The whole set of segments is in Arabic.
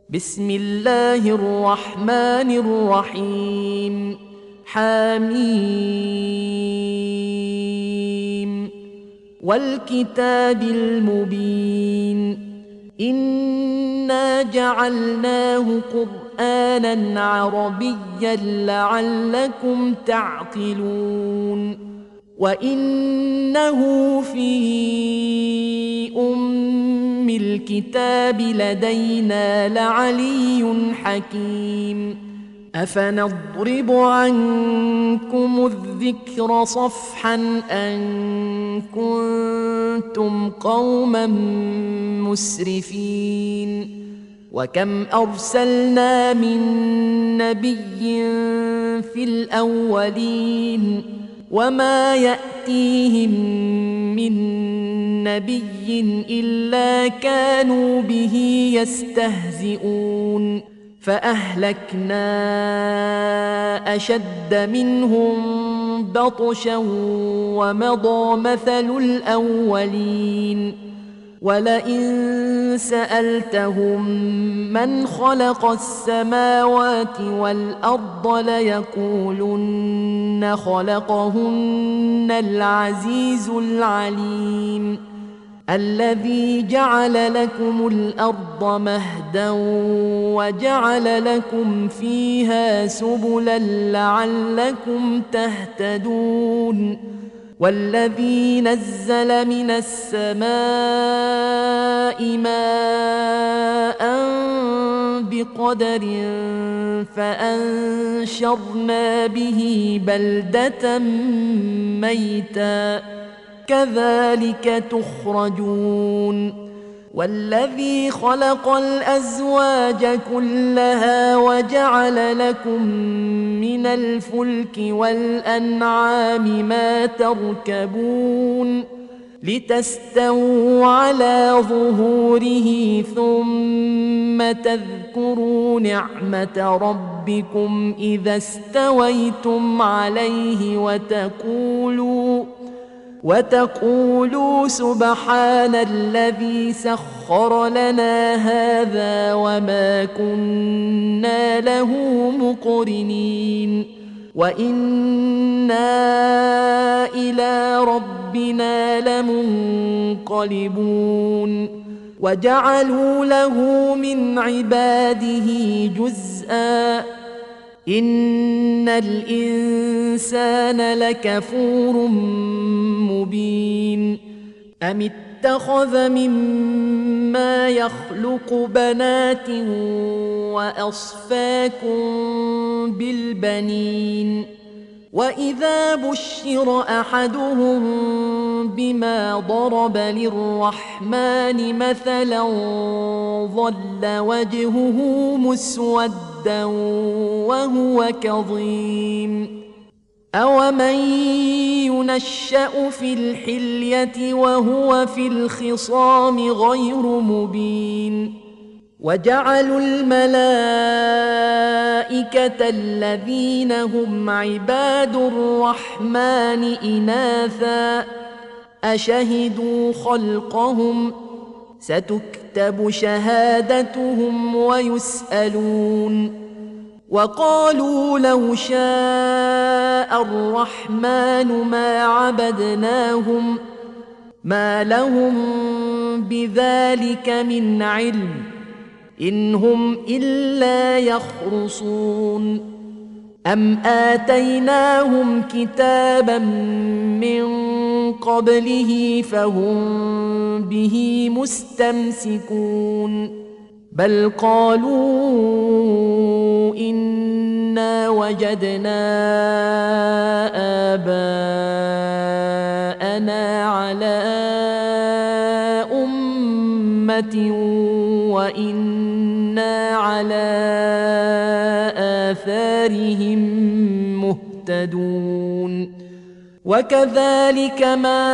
بسم الله الرحمن الرحيم. حميم والكتاب المبين. إنا جعلناه قرآنا عربيا لعلكم تعقلون. وإنه في أم الكتاب لدينا لعلي حكيم. أفنضرب عنكم الذكر صفحا أن كنتم قوما مسرفين. وكم أرسلنا من نبي في الأولين وما يأتيهم من نبي إلا كانوا به يستهزئون. فأهلكنا أشد منهم بطشا ومضى مثل الأولين. ولئن سألتهم من خلق السماوات والأرض ليقولن خلقهن العزيز العليم. الذي جعل لكم الأرض مهدا وجعل لكم فيها سبلا لعلكم تهتدون. والذي نزل من السماء ماء بقدر فأنشرنا به بلدة ميتا كذلك تخرجون. والذي خلق الأزواج كلها وجعل لكم من الفلك والأنعام ما تركبون لتستووا على ظهوره ثم تذكروا نعمة ربكم إذا استويتم عليه وتقولوا سبحان الذي سخر لنا هذا وما كنا له مقرنين وإنا إلى ربنا لمنقلبون. وجعلوا له من عباده جزءا إن الإنسان لكفور مبين. أم اتخذ مما يخلق بنات وأصفاكم بالبنين. وإذا بشر أحدهم بما ضرب للرحمن مثلا ظل وجهه مسودا وهو كظيم. أومن ينشأ في الحلية وهو في الخصام غير مبين. وجعلوا الملائكة الذين هم عباد الرحمن إناثا أشهدوا خلقهم ستكتب شهادتهم ويسألون. وقالوا لو شاء الرحمن ما عبدناهم ما لهم بذلك من علم إن هم إلا يخرصون. أم آتيناهم كتابا من قبله فهم به مستمسكون. بل قالوا إنا وجدنا آباءنا على أمة وإنا على آثارهم مهتدون. وكذلك ما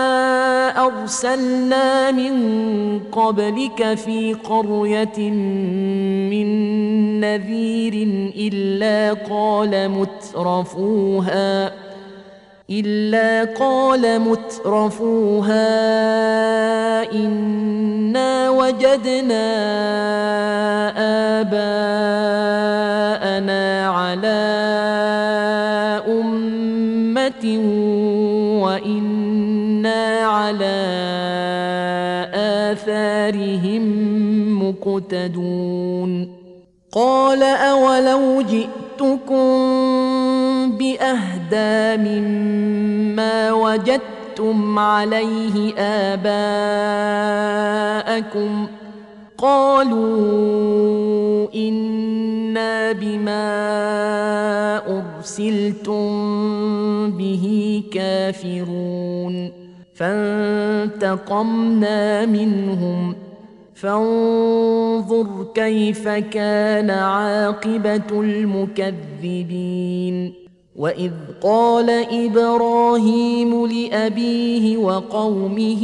أرسلنا من قبلك في قرية من نذير إلا قال مترفوها إنا وجدنا آباءنا على أمة وإنا على آثارهم مقتدون قال أولو جئتكم بأهدى مما وجدتم عليه آباءكم قالوا إنا بما أرسلتم به كافرون فانتقمنا منهم فانظر كيف كان عاقبة المكذبين وإذ قال إبراهيم لأبيه وقومه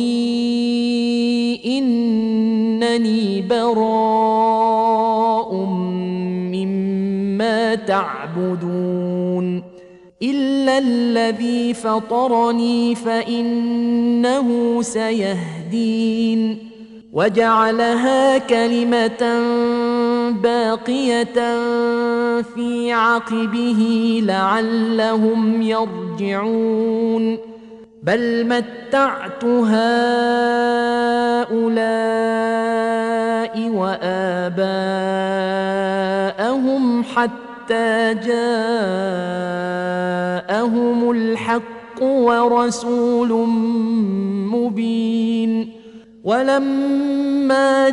إنني براء مما تعبدون إلا الذي فطرني فإنه سيهدين وجعلها كلمة باقية في عقبه لعلهم يرجعون بل متعت هؤلاء وآباءهم حتى جاءهم الحق ورسول مبين ولما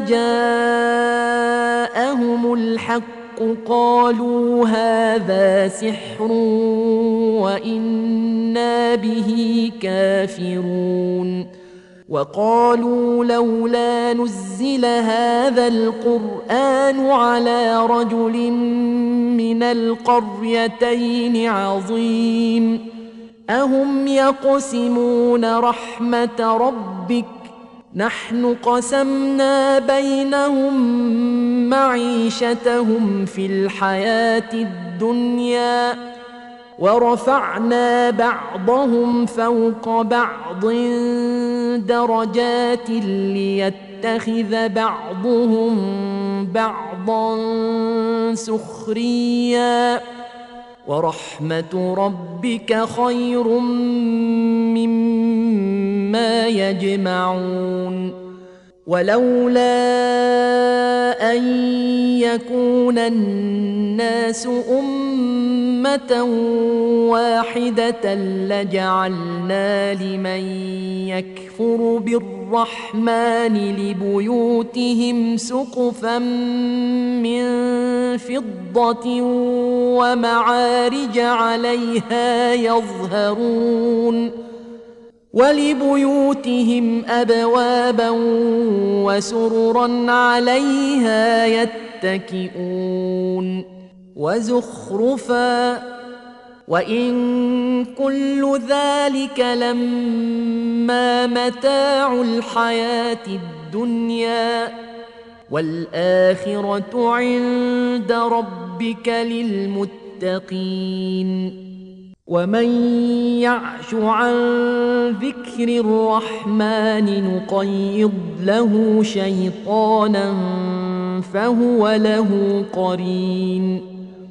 جاءهم الحق قالوا هذا سحر وإنا به كافرون وقالوا لولا نزل هذا القرآن على رجل من القريتين عظيم أهم يقسمون رحمة ربك نحن قسمنا بينهم معيشتهم في الحياة الدنيا ورفعنا بعضهم فوق بعض درجات ليتخذ بعضهم بعضا سخريا ورحمة ربك خير مما يجمعون ولولا أن يكون الناس أمة واحدة لجعلنا لمن يكفر بالرحمن لبيوتهم سقفا من فضة ومعارج عليها يظهرون ولبيوتهم أبوابا وسررا عليها يتكئون وزخرفا وإن كل ذلك لما متاع الحياة الدنيا والآخرة عند ربك للمتقين ومن يعش عن ذكر الرحمن نقيض له شيطانا فهو له قرين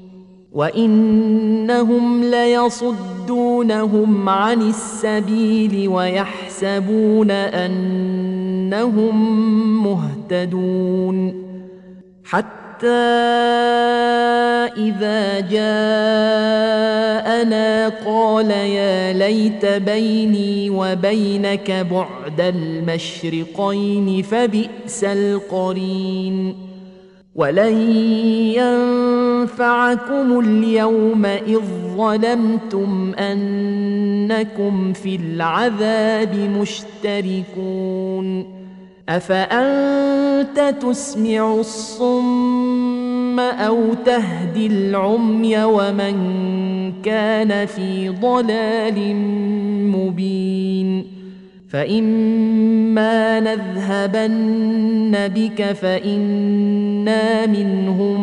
وإنهم ليصدونهم عن السبيل ويحسبون أنهم مهتدون حتى إذا جاءنا قال يا ليت بيني وبينك بعد المشرقين فبئس القرين ولن ينفعكم اليوم إذ ظلمتم أنكم في العذاب مشتركون أفأنت تسمع الصم أو تهدي العمي ومن كان في ضلال مبين فإما نذهبن بك فإنا منهم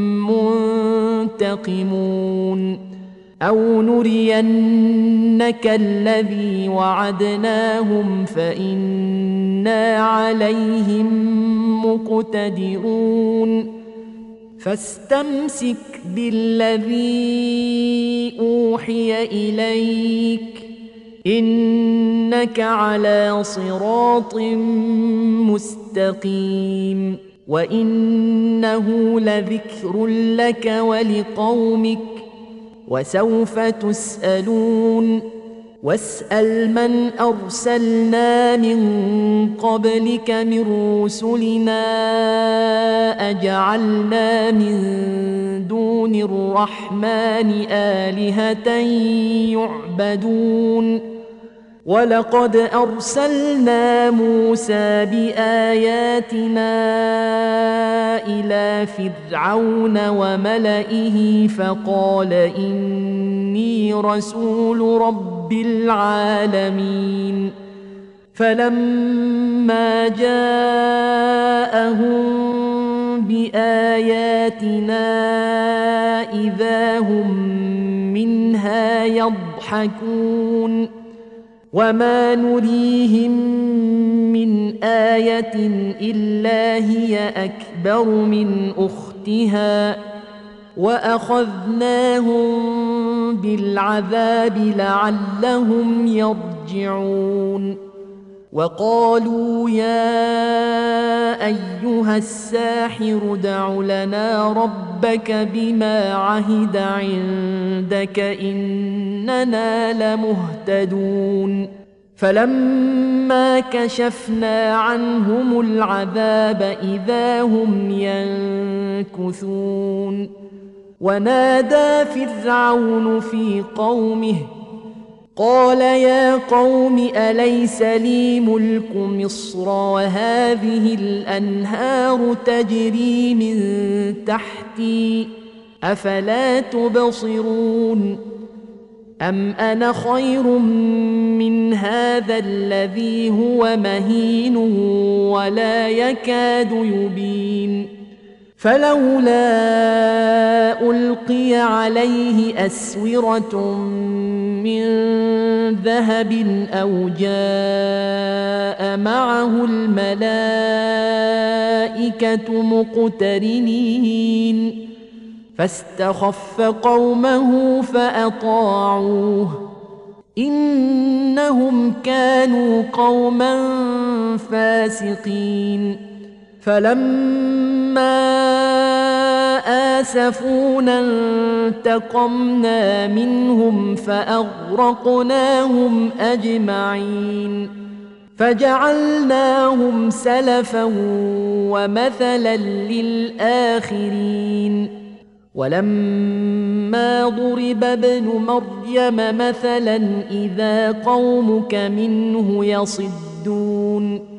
منتقمون أو نرينك الذي وعدناهم فإنا عليهم مقتدرون فاستمسك بالذي أوحي إليك إنك على صراط مستقيم وإنه لذكر لك ولقومك وسوف تسألون واسأل من أرسلنا من قبلك من رسلنا أجعلنا من دون الرحمن آلهة يعبدون ولقد أرسلنا موسى بآياتنا إلى فرعون وملئه فقال إني رسول رب العالمين فلما جاءهم بآياتنا إذا هم منها يضحكون وما نريهم من آية إلا هي أكبر من أختها وأخذناهم بالعذاب لعلهم يرجعون وقالوا يا أيها الساحر ادع لنا ربك بما عهد عندك إننا لمهتدون فلما كشفنا عنهم العذاب إذا هم ينكثون ونادى فرعون في قومه قال يا قوم أليس لي ملك مصر وهذه الأنهار تجري من تحتي أفلا تبصرون أم أنا خير من هذا الذي هو مهين ولا يكاد يبين فلولا ألقي عليه أسورة من ذهب أو جاء معه الملائكة مقترنين فاستخف قومه فأطاعوه إنهم كانوا قوما فاسقين فلما آسفونا انتقمنا منهم فأغرقناهم أجمعين فجعلناهم سلفا ومثلا للآخرين ولما ضرب ابن مريم مثلا إذا قومك منه يصدون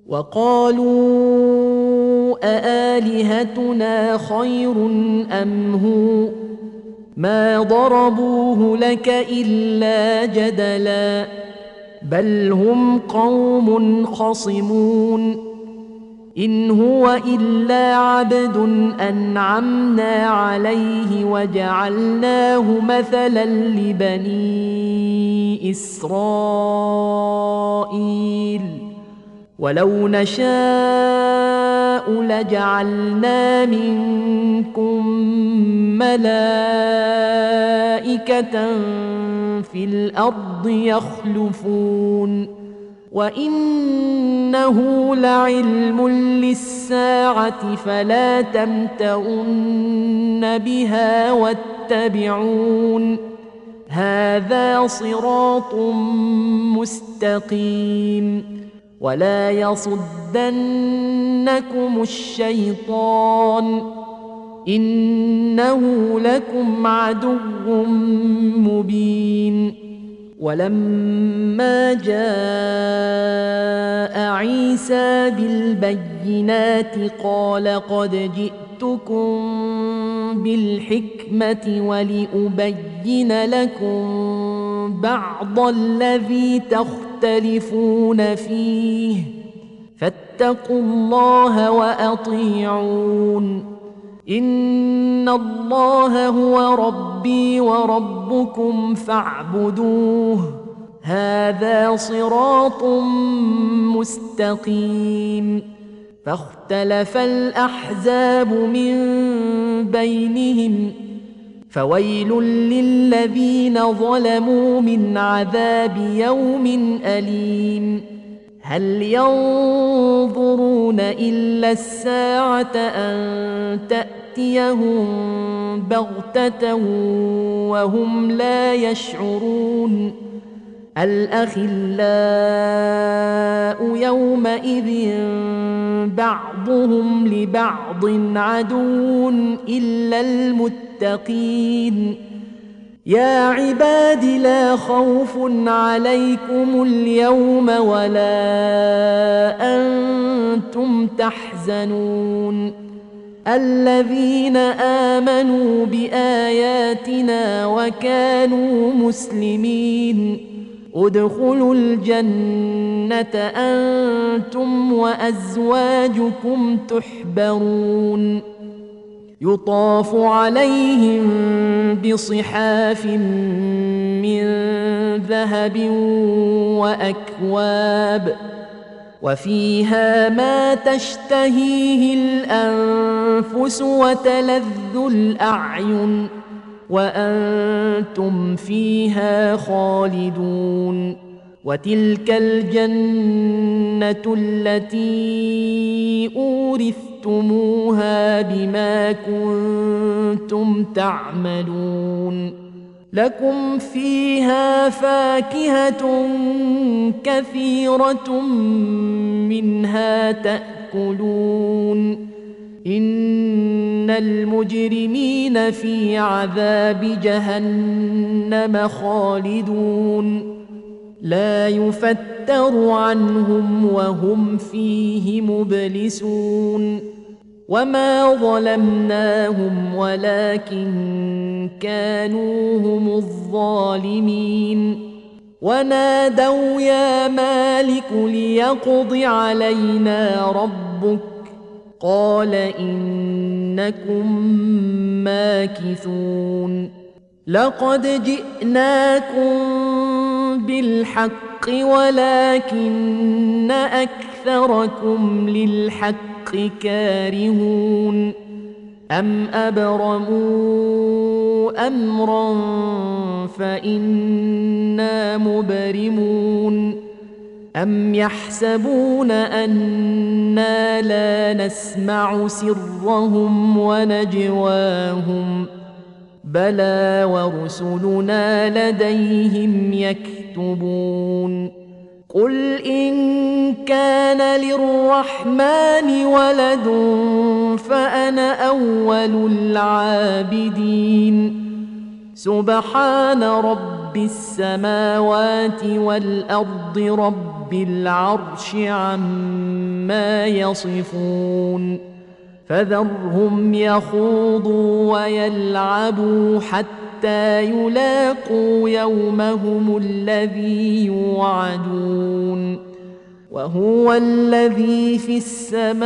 وقالوا أآلهتنا خير أم هو ما ضربوه لك إلا جدلا بل هم قوم خصمون إن هو إلا عبد أنعمنا عليه وجعلناه مثلا لبني إسرائيل ولو نشاء لجعلنا منكم ملائكة في الأرض يخلفون وإنه لعلم للساعة فلا تمترن بها واتبعون هذا صراط مستقيم ولا يصدنكم الشيطان إنه لكم عدو مبين ولما جاء عيسى بالبينات قال قد جئتكم بالحكمة ولأبين لكم بعض الذي تختلفون فيه فاتقوا الله وأطيعون إن الله هو ربي وربكم فاعبدوه هذا صراط مستقيم فاختلف الأحزاب من بينهم فويل للذين ظلموا من عذاب يوم أليم هل ينظرون إلا الساعة أن تأتيهم بغتة وهم لا يشعرون الأخلاء يومئذ بعضهم لبعض عدو إلا المتقين يا عباد لا خوف عليكم اليوم ولا أنتم تحزنون الذين آمنوا بآياتنا وكانوا مسلمين ادخلوا الجنة أنتم وأزواجكم تحبرون يطاف عليهم بصحاف من ذهب وأكواب وفيها ما تشتهيه الأنفس وتلذ الأعين وأنتم فيها خالدون وتلك الجنة التي أورثتموها بما كنتم تعملون لكم فيها فاكهة كثيرة منها تأكلون إن المجرمين في عذاب جهنم خالدون لا يفتر عنهم وهم فيه مبلسون وما ظلمناهم ولكن كانوا هم الظالمين ونادوا يا مالك ليقض علينا ربك قال إنكم ماكثون لقد جئناكم بالحق ولكن أكثركم للحق كارهون أم أبرموا أمرا فإنا مبرمون أم يحسبون أنا لا نسمع سرهم ونجواهم بلى ورسلنا لديهم يكتبون قل إن كان للرحمن ولد فأنا أول العابدين سبحان رب السماوات والأرض رب العرش عما يصفون فذرهم يخوضوا ويلعبوا حتى يلاقوا يومهم الذي يوعدون وهو الذي في السماء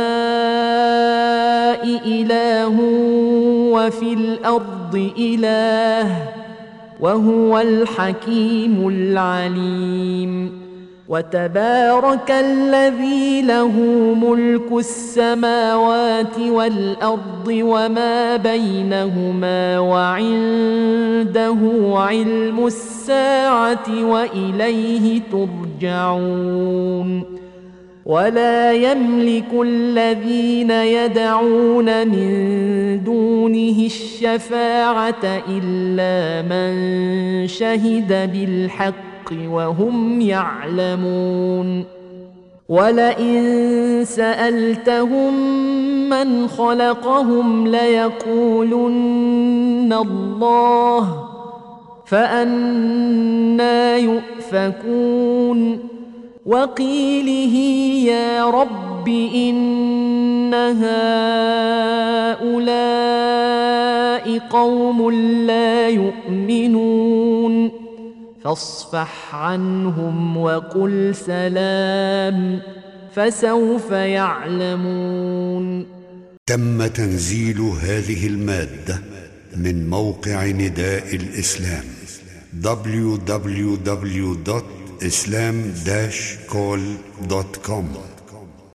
إله وفي الأرض إله وهو الحكيم العليم وتبارك الذي له ملك السماوات والأرض وما بينهما وعنده علم الساعة وإليه ترجعون ولا يملك الذين يدعون من دونه الشفاعة إلا من شهد بالحق وهم يعلمون ولئن سألتهم من خلقهم ليقولن الله فأنى يؤفكون وقيله يا رب إن هؤلاء قوم لا يؤمنون فاصفح عنهم وقل سلام فسوف يعلمون. تم تنزيل هذه المادة من موقع نداء الإسلام www.islam-call.com